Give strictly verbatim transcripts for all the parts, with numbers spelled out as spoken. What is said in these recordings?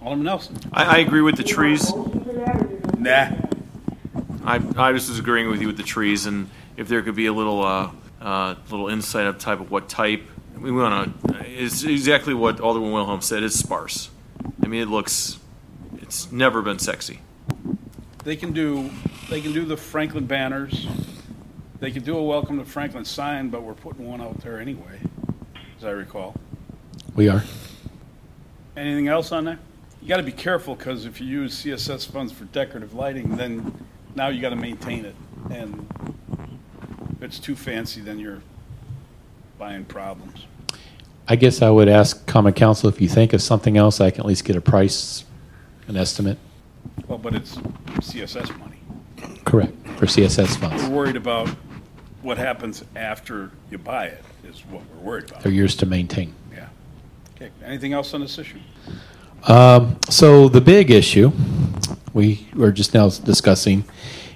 Alderman Nelson. I, I agree with the trees. Nah. I, I was just agreeing with you with the trees, and if there could be a little uh, uh, little insight of type of what type. We want to. It's exactly what Alderman Wilhelm said. It's sparse. I mean, it looks. It's never been sexy. They can do. They can do the Franklin banners. They can do a welcome to Franklin sign, but we're putting one out there anyway, as I recall. We are. Anything else on that? You got to be careful because if you use C S S funds for decorative lighting, then now you got to maintain it, and if it's too fancy, then you're buying problems. I guess I would ask Common Council if you think of something else, I can at least get a price, an estimate. Well, but it's C S S money. Correct, for C S S funds. We're worried about what happens after you buy it is what we're worried about. They're yours to maintain. Yeah. Okay. Anything else on this issue? Um, so the big issue we were just now discussing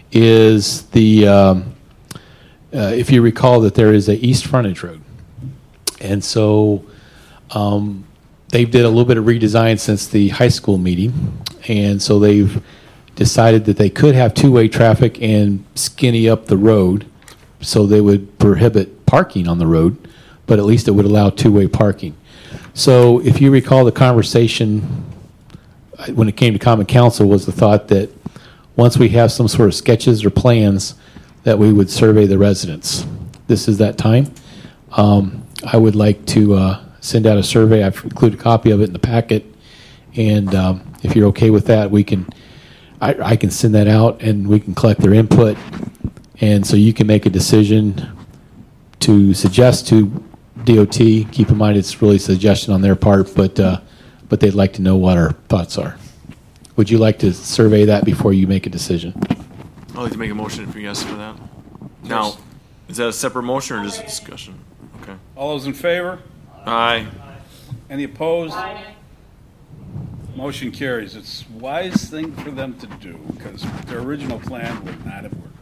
is the, um, uh, if you recall that there is a east frontage road. And so um, they did a little bit of redesign since the high school meeting. And so they've decided that they could have two-way traffic and skinny up the road. So they would prohibit parking on the road, but at least it would allow two-way parking. So if you recall the conversation uh, when it came to Common Council was the thought that once we have some sort of sketches or plans that we would survey the residents. This is that time. Um, I would like to uh, send out a survey. I've included a copy of it in the packet. And um, if you're okay with that, we can, I, I can send that out and we can collect their input. And so you can make a decision to suggest to D O T. Keep in mind it's really a suggestion on their part, but uh, but they'd like to know what our thoughts are. Would you like to survey that before you make a decision? I'd like to make a motion for yes for that. Now, is that a separate motion or just a discussion? Okay. All those in favor? Aye. Any opposed? Motion carries. It's a wise thing for them to do because their original plan would not have worked.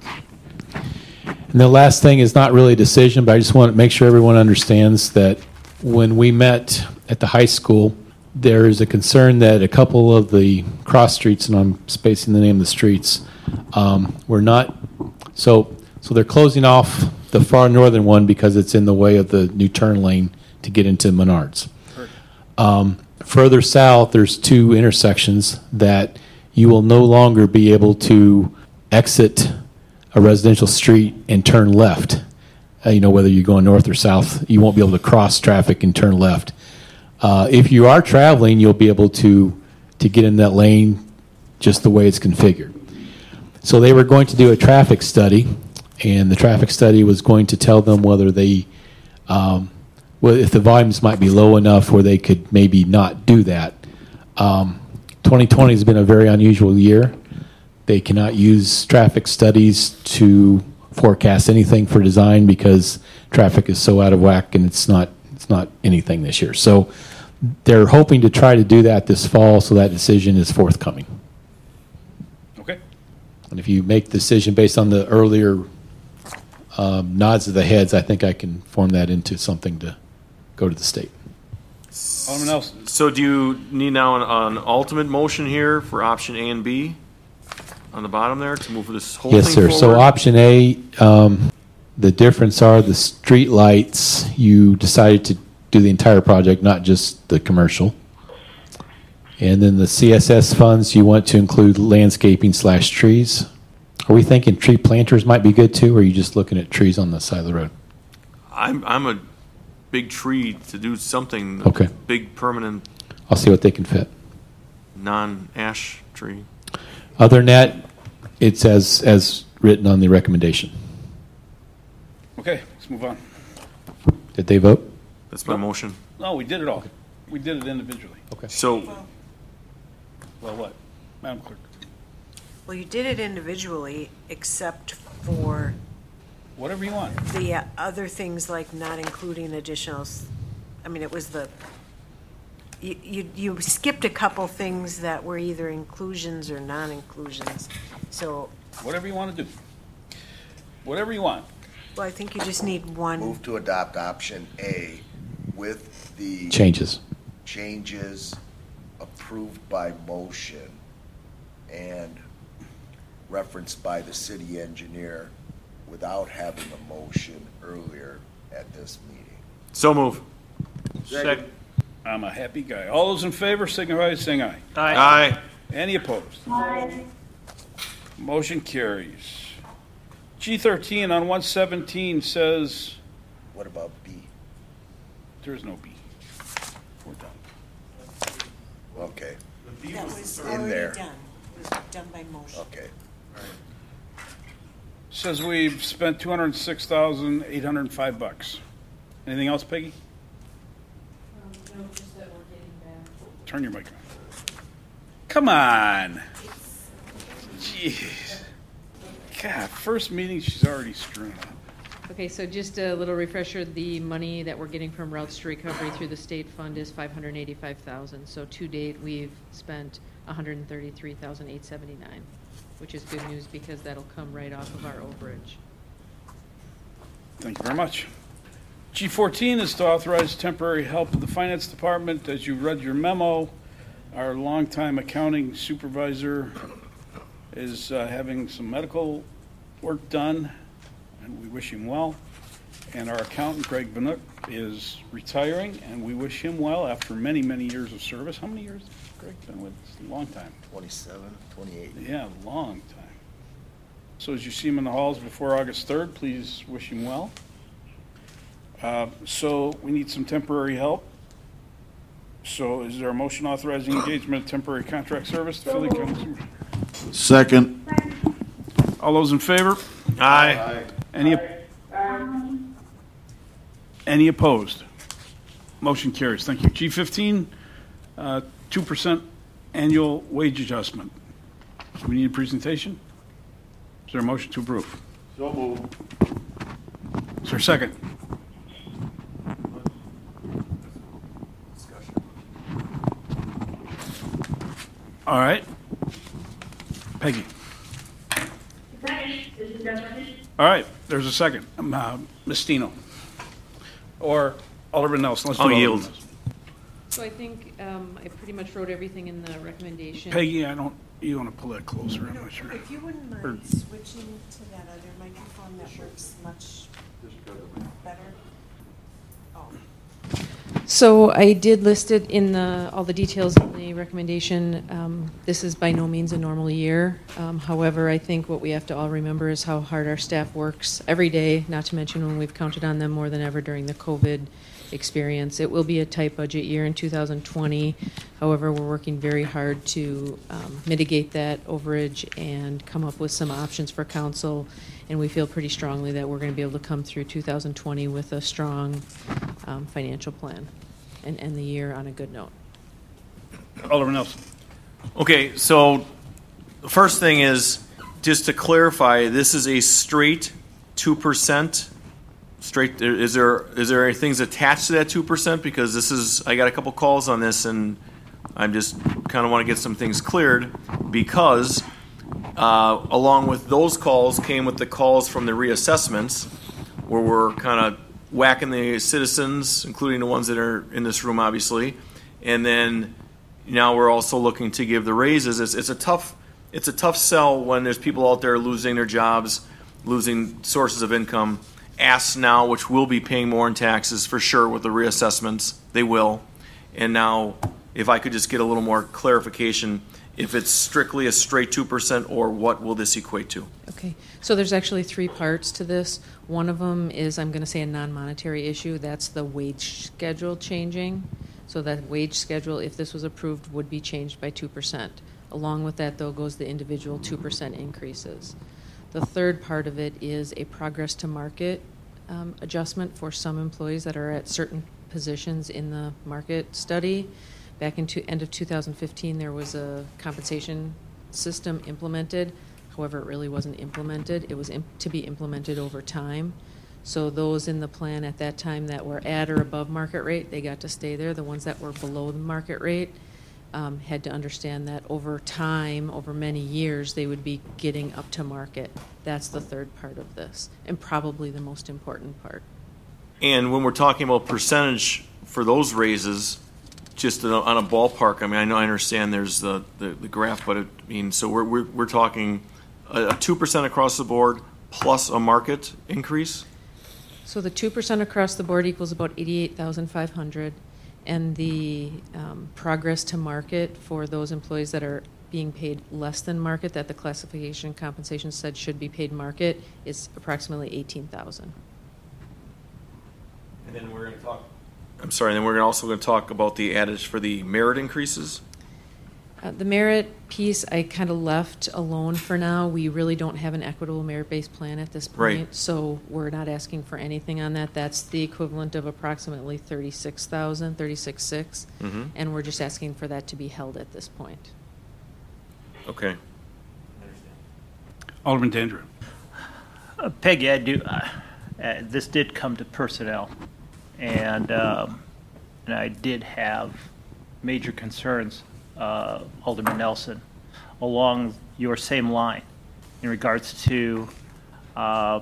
And the last thing is not really a decision, but I just want to make sure everyone understands that when we met at the high school, there is a concern that a couple of the cross streets, and I'm spacing the name of the streets, um, were not, so so they're closing off the far northern one because it's in the way of the new turn lane to get into Menards. Um, further south, there's two intersections that you will no longer be able to exit a residential street and turn left. Uh, you know, whether you're going north or south, you won't be able to cross traffic and turn left. Uh, if you are traveling, you'll be able to to get in that lane just the way it's configured. So they were going to do a traffic study, and the traffic study was going to tell them whether they, um, well, if the volumes might be low enough where they could maybe not do that. Um, twenty twenty has been a very unusual year. They cannot use traffic studies to forecast anything for design because traffic is so out of whack and it's not it's not anything this year. So they're hoping to try to do that this fall so that decision is forthcoming. Okay. And if you make the decision based on the earlier um, nods of the heads, I think I can form that into something to go to the state. Alderman Nelson. So do you need now an, an ultimate motion here for option A and B on the bottom there to move this whole Yes, thing sir. forward? So option A, um, the difference are the street lights. You decided to do the entire project, not just the commercial. And then the C S S funds, you want to include landscaping slash trees. Are we thinking tree planters might be good too, or are you just looking at trees on the side of the road? I'm I'm a big tree to do something. Okay. Big permanent I'll see what they can fit. non-ash tree. Other than that, it's as as written on the recommendation. Okay, let's move on. Did they vote? That's my motion. No, we did it all. We did it individually. Okay. So Well, what? Madam Clerk. Well, you did it individually, except for Whatever you want. the uh, other things like not including additionals. I mean, it was the, you, you, you skipped a couple things that were either inclusions or non-inclusions. So, Whatever you want to do. Whatever you want. well, I think you just need one. Move to adopt option A with the Changes. changes approved approved by motion and referenced by the city engineer without having a motion earlier at this meeting. So move. Second. I'm a happy guy. All those in favor signify by saying aye. Aye. Any opposed? Motion carries. G thirteen on one seventeen says What about B? there is no B. We're done. Okay, That was in already there. done. It was done by motion. okay. Says we've spent two hundred six thousand eight hundred five bucks. Anything else, Peggy? No, just that we're getting back. Turn your mic on. Come on. Jeez. God, first meeting, she's already screwing up. Okay, so just a little refresher, the money that we're getting from Routes to Recovery through the state fund is five hundred eighty-five thousand. So to date, we've spent one hundred thirty-three thousand eight hundred seventy-nine, which is good news because that'll come right off of our overage. Thank you very much. G fourteen is to authorize temporary help of the Finance Department. As you read your memo, our longtime accounting supervisor is uh, having some medical work done, and we wish him well. And our accountant, Greg Bannock, is retiring, and we wish him well after many, many years of service. How many years has Greg been with us? A long time. twenty-seven, twenty-eight. Yeah, a long time. So as you see him in the halls before August third, please wish him well. Uh, So we need some temporary help. So is there a motion authorizing engagement of temporary contract service to fill the county? Second. All those in favor? Aye. Any, any opposed? Motion carries. Thank you. G fifteen, uh, two percent annual wage adjustment. Do we need a presentation? Is there a motion to approve? So moved. Is there a second? All right. Peggy. All right, there's a second. Um, uh, Miz Stino. Or Alderman Nelson. Let's do I'll Alderman yield. Nelson. So I think um, I pretty much wrote everything in the recommendation. Peggy, I don't, you want to pull that closer, I'm not sure. If you wouldn't Or- mind switching to that other microphone that works much better. Oh. So I did list it in the, all the details in the recommendation. Um, This is by no means a normal year. Um, However, I think what we have to all remember is how hard our staff works every day, not to mention when we've counted on them more than ever during the COVID experience. It will be a tight budget year in two thousand twenty. However, we're working very hard to um, mitigate that overage and come up with some options for council. And we feel pretty strongly that we're going to be able to come through two thousand twenty with a strong um, financial plan and end the year on a good note. Alderman Nelson. Okay, so the first thing is, just to clarify, this is a straight two percent. Straight, is there, is there any things attached to that two percent? Because this is, I got a couple calls on this and I'm just kind of want to get some things cleared because uh, along with those calls came with the calls from the reassessments where we're kind of whacking the citizens, including the ones that are in this room, obviously. And then now we're also looking to give the raises. It's, it's a tough, it's a tough sell when there's people out there losing their jobs, losing sources of income. Ask now, which will be paying more in taxes for sure with the reassessments. They will. And now, if I could just get a little more clarification, if it's strictly a straight two percent or what will this equate to? Okay, so there's actually three parts to this. One of them is, I'm going to say, a non-monetary issue. That's the wage schedule changing. So that wage schedule, if this was approved, would be changed by two percent. Along with that, though, goes the individual two percent increases. The third part of it is a progress to market um, adjustment for some employees that are at certain positions in the market study. Back in to, end of two thousand fifteen, there was a compensation system implemented. However, it really wasn't implemented. It was imp- to be implemented over time. So those in the plan at that time that were at or above market rate, they got to stay there. The ones that were below the market rate um, had to understand that over time, over many years, they would be getting up to market. That's the third part of this, and probably the most important part. And when we're talking about percentage for those raises, just on a, on a ballpark, I mean, I know, I understand there's the, the, the graph, but it, I mean, so we're, we're, we're talking a, a two percent across the board plus a market increase? So the two percent across the board equals about eighty-eight thousand five hundred, and the um, progress to market for those employees that are being paid less than market, that the classification compensation said should be paid market, is approximately eighteen thousand. And then we're going to talk. I'm sorry. And then we're also going to talk about the adage for the merit increases. Uh, the merit piece I kind of left alone for now. We really don't have an equitable merit-based plan at this point, Right. so we're not asking for anything on that. That's the equivalent of approximately thirty-six thousand, thirty-six six, Mm-hmm. and we're just asking for that to be held at this point. Okay. Alderman Dandrew. Uh, Peggy, I do. Uh, uh, this did come to personnel, and um, and I did have major concerns, uh, Alderman Nelson, along your same line, in regards to uh,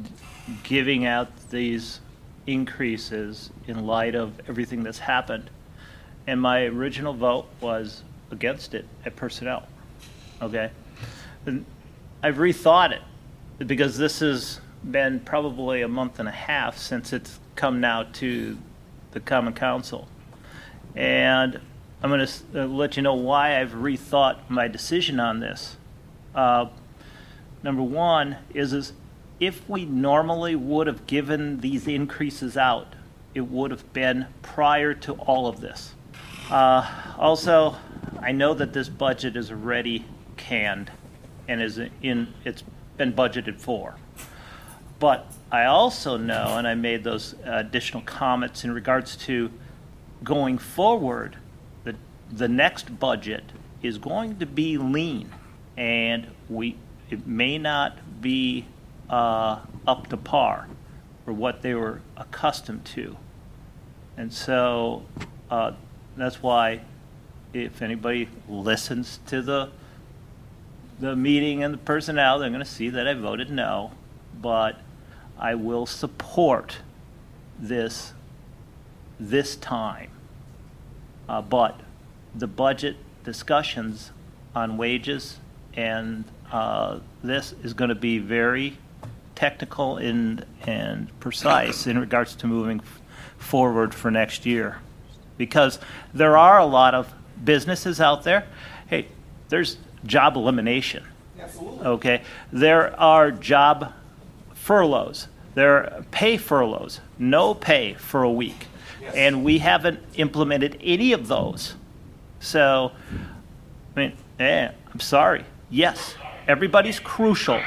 giving out these increases in light of everything that's happened. And my original vote was against it at personnel. Okay, and I've rethought it because this has been probably a month and a half since it's come now to the Common Council, and I'm going to let you know why I've rethought my decision on this. Uh, number one is is if we normally would have given these increases out, it would have been prior to all of this. Uh, also, I know that this budget is already canned and is in, it's been budgeted for. But I also know, and I made those additional comments in regards to going forward, the, the next budget is going to be lean, and we it may not be uh, up to par for what they were accustomed to. And so uh, that's why if anybody listens to the the meeting and the personnel, they're going to see that I voted no, but I will support this this time. Uh, but the budget discussions on wages and uh, this is going to be very technical and, and precise in regards to moving f- forward for next year. Because there are a lot of businesses out there. Hey, there's job elimination. Absolutely. Okay. There are job furloughs. There are pay furloughs. No pay for a week. Yes. And we haven't implemented any of those. So, I mean, eh, I'm sorry. Yes, everybody's crucial.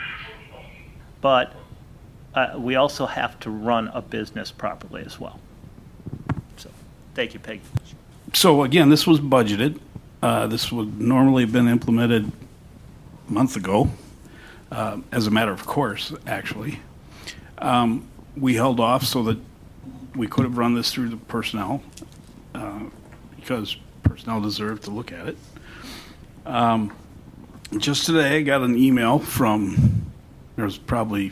But uh, we also have to run a business properly as well. So, thank you, Peggy. So again, this was budgeted. Uh, this would normally have been implemented a month ago, uh, as a matter of course, actually. Um, we held off so that we could have run this through the personnel, uh, because personnel deserved to look at it. Um, just today, I got an email from, there was probably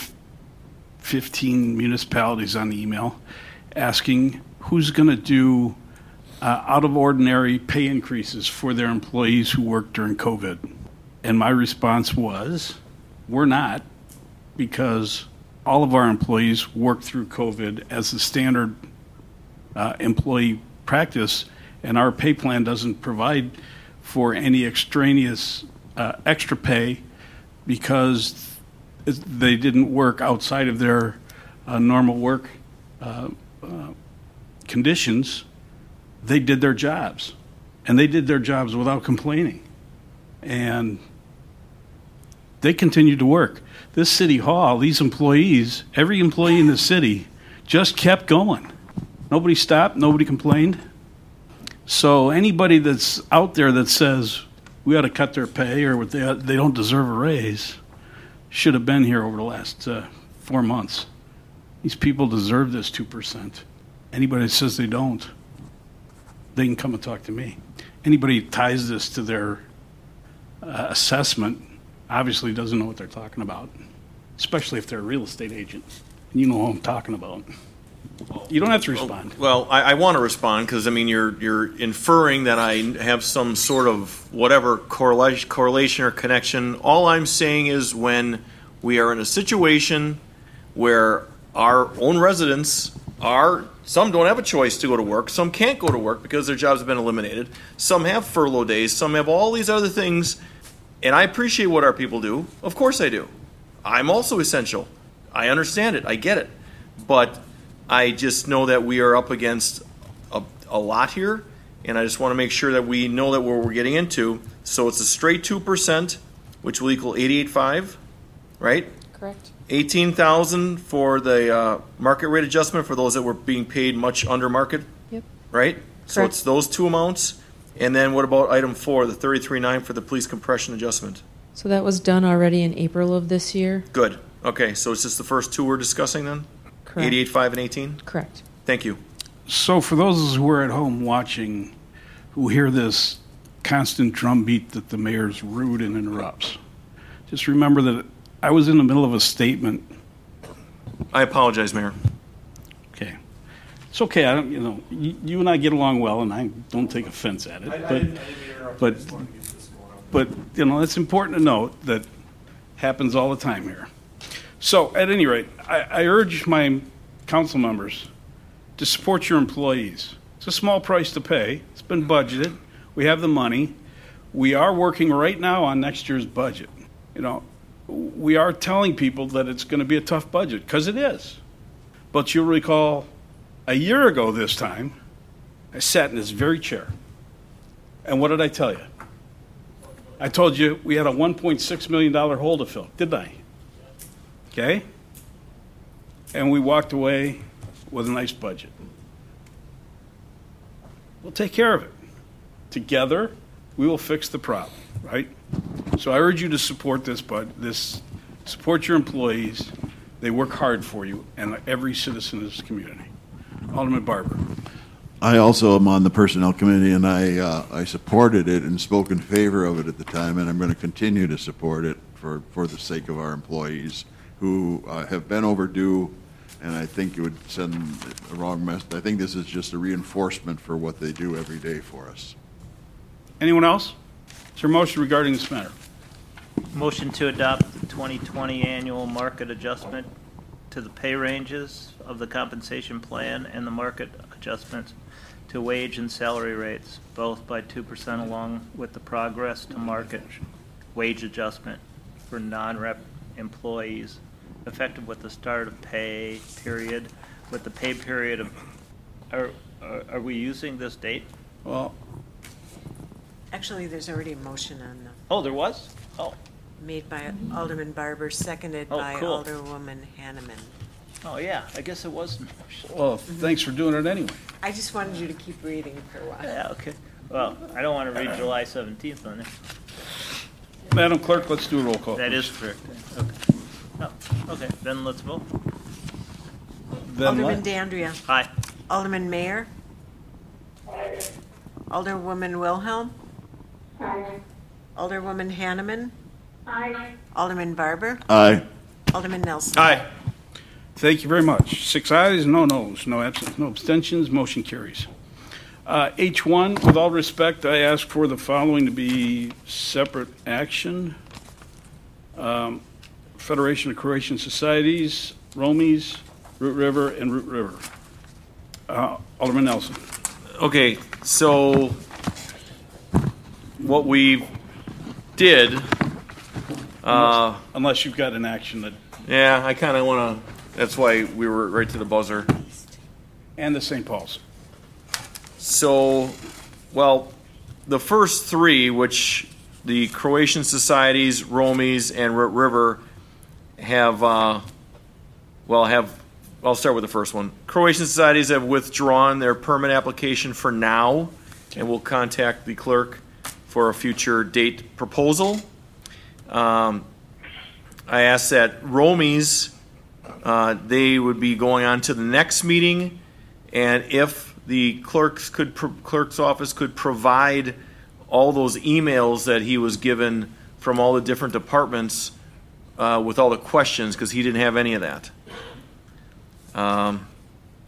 fifteen municipalities on the email, asking who's going to do Uh, out of ordinary pay increases for their employees who worked during COVID. And my response was, we're not, because all of our employees worked through COVID as the standard uh, employee practice, and our pay plan doesn't provide for any extraneous uh, extra pay because they didn't work outside of their uh, normal work uh, uh, conditions. They did their jobs, and they did their jobs without complaining. And they continued to work. This city hall, these employees, every employee in the city just kept going. Nobody stopped, nobody complained. So anybody that's out there that says we ought to cut their pay or they, they don't deserve a raise should have been here over the last uh, four months. These people deserve this two percent. Anybody that says they don't, they can come and talk to me. Anybody who ties this to their uh, assessment obviously doesn't know what they're talking about, especially if they're a real estate agent. And you know who I'm talking about. You don't have to respond. Well, I, I want to respond because I mean you're you're inferring that I have some sort of whatever correlation, correlation or connection. All I'm saying is when we are in a situation where our own residents are, some don't have a choice to go to work, some can't go to work because their jobs have been eliminated, some have furlough days, some have all these other things, and I appreciate what our people do. Of course I do. I'm also essential. I understand it. I get it. But I just know that we are up against a, a lot here, and I just want to make sure that we know that what we're getting into. So it's a straight two percent, which will equal eighty-eight point five, right? Correct. eighteen thousand for the uh, market rate adjustment for those that were being paid much under market, Yep. right? So Correct. it's those two amounts. And then what about item four, the thirty-three nine for the police compression adjustment? So that was done already in April of this year? Good. Okay, so it's just the first two we're discussing then? Correct. eighty-eight point five and eighteen? Correct. Thank you. So for those who are at home watching, who hear this constant drumbeat that the mayor's rude and interrupts, just remember that I was in the middle of a statement. I apologize, Mayor. Okay. It's okay. I don't, you know, you, you and I get along well, and I don't take offense at it. But, but, but, you know, it's important to note that happens all the time here. So, at any rate, I, I urge my council members to support your employees. It's a small price to pay. It's been budgeted. We have the money. We are working right now on next year's budget. You know, we are telling people that it's going to be a tough budget, because it is. But you'll recall a year ago this time, I sat in this very chair. And what did I tell you? I told you we had a one point six million dollars hole to fill, didn't I? Okay? And we walked away with a nice budget. We'll take care of it. Together, we will fix the problem, right? So I urge you to support this, but this, support your employees. They work hard for you and every citizen of this community. Alderman Barber. I also am on the Personnel Committee, and I, uh, I supported it and spoke in favor of it at the time, and I'm going to continue to support it for, for the sake of our employees who uh, have been overdue, and I think it would send a wrong message. I think this is just a reinforcement for what they do every day for us. Anyone else? Is there a motion regarding this matter? Motion to adopt the twenty twenty annual market adjustment to the pay ranges of the compensation plan and the market adjustments to wage and salary rates, both by two percent along with the progress to market wage adjustment for non-rep employees, effective with the start of pay period, with the pay period of, are, are, are we using this date? Well, Actually, there's already a motion on the, Oh, there was? Oh, made by Alderman Barber, seconded Oh, by cool. Alderwoman Hanneman. oh yeah, I guess it was in motion. well, thanks for doing it anyway. I just wanted you to keep reading for a while. Yeah, okay. Well, I don't want to read July seventeenth on it. Madam Clerk, let's do a roll call. That please. is correct. Okay. Oh, okay, then let's vote. Then Alderman what? Dandria. Aye. Alderman Mayor. Alderwoman Wilhelm. Alderwoman Hanneman. Alderman Barber. Aye. Alderman Nelson. Aye. Thank you very much. Six ayes, no noes, no absent, no abstentions, motion carries. Uh, H one, with all respect, I ask for the following to be separate action. Um, Federation of Croatian Societies, Romies, Root River, and Root River. Uh, Alderman Nelson. Okay, so what we did, uh, Unless you've got an action that, yeah, I kind of want to, that's why we were right to the buzzer. and the Saint Paul's. So, well, the first three, which the Croatian Societies, Romies, and Root River have, uh, well, have, I'll start with the first one. Croatian Societies have withdrawn their permit application for now, and will contact the clerk for a future date proposal. Um, I asked that Romies, uh, they would be going on to the next meeting, and if the clerks could, clerk's office could provide all those emails that he was given from all the different departments uh, with all the questions, because he didn't have any of that. Um,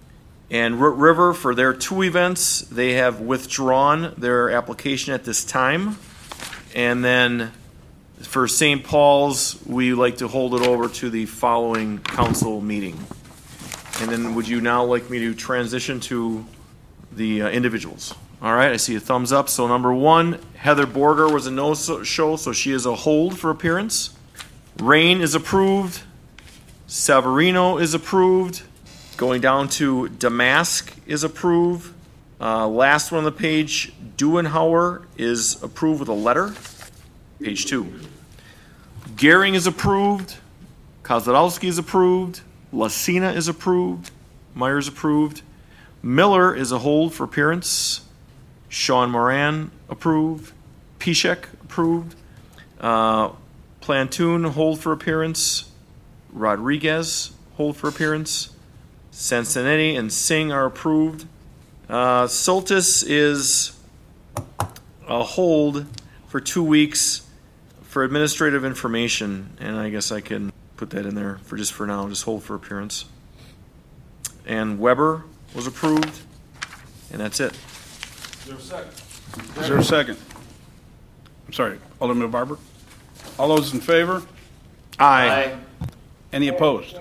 And Root River, for their two events, they have withdrawn their application at this time. And then for Saint Paul's, we like to hold it over to the following council meeting. And then would you now like me to transition to the uh, individuals? All right, I see a thumbs up. So number one, Heather Borger was a no-show, so she is a hold for appearance. Rain is approved. Severino is approved. Going down to Damask is approved. Uh, last one on the page, Duenhauer is approved with a letter. Page two. Gehring is approved. Kozlowski is approved. Lacina is approved. Myers approved. Miller is a hold for appearance. Sean Moran approved. Pishek approved. Uh, Plantoon hold for appearance. Rodriguez hold for appearance. Sansonetti and Singh are approved. Uh, Soltis is a hold for two weeks for administrative information, and I guess I can put that in there for just for now, just hold for appearance. And Weber was approved, and that's it. Is there a second? I'm sorry, Alderman Barber? All those in favor? Aye. Any opposed?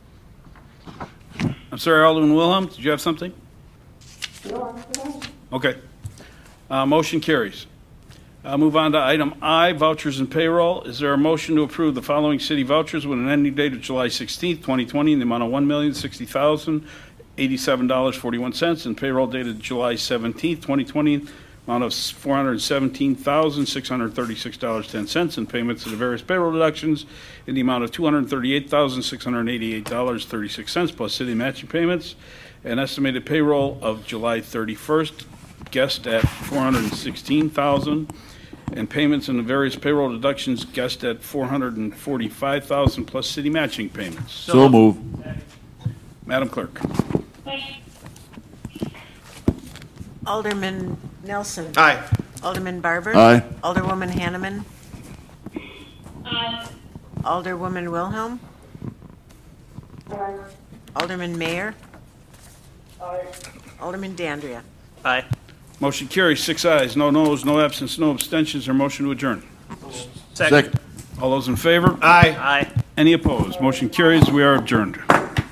I'm sorry, Alderman Wilhelm, did you have something? Okay. Uh, motion carries. I'll move on to item I, vouchers and payroll. Is there a motion to approve the following city vouchers with an ending date of July sixteenth, twenty twenty in the amount of one million sixty thousand eighty-seven dollars and forty-one cents and payroll dated July seventeenth, twenty twenty, amount of four hundred seventeen thousand six hundred thirty-six dollars and ten cents and payments to the various payroll deductions in the amount of two hundred thirty-eight thousand six hundred eighty-eight dollars and thirty-six cents plus city matching payments. An estimated payroll of July thirty-first, guessed at four hundred sixteen thousand dollars, and payments in the various payroll deductions guessed at four hundred forty-five thousand dollars plus city matching payments. So move. Madam Clerk. Alderman Nelson. Aye. Alderman Barber. Aye. Alderwoman Hanneman. Alderwoman Wilhelm. Alderman Mayor. Alderman Dandria. Aye. Motion carries, six ayes, no noes, no absence, no abstentions, or motion to adjourn. Second. All those in favor? Aye. Aye. Any opposed? Motion carries, we are adjourned.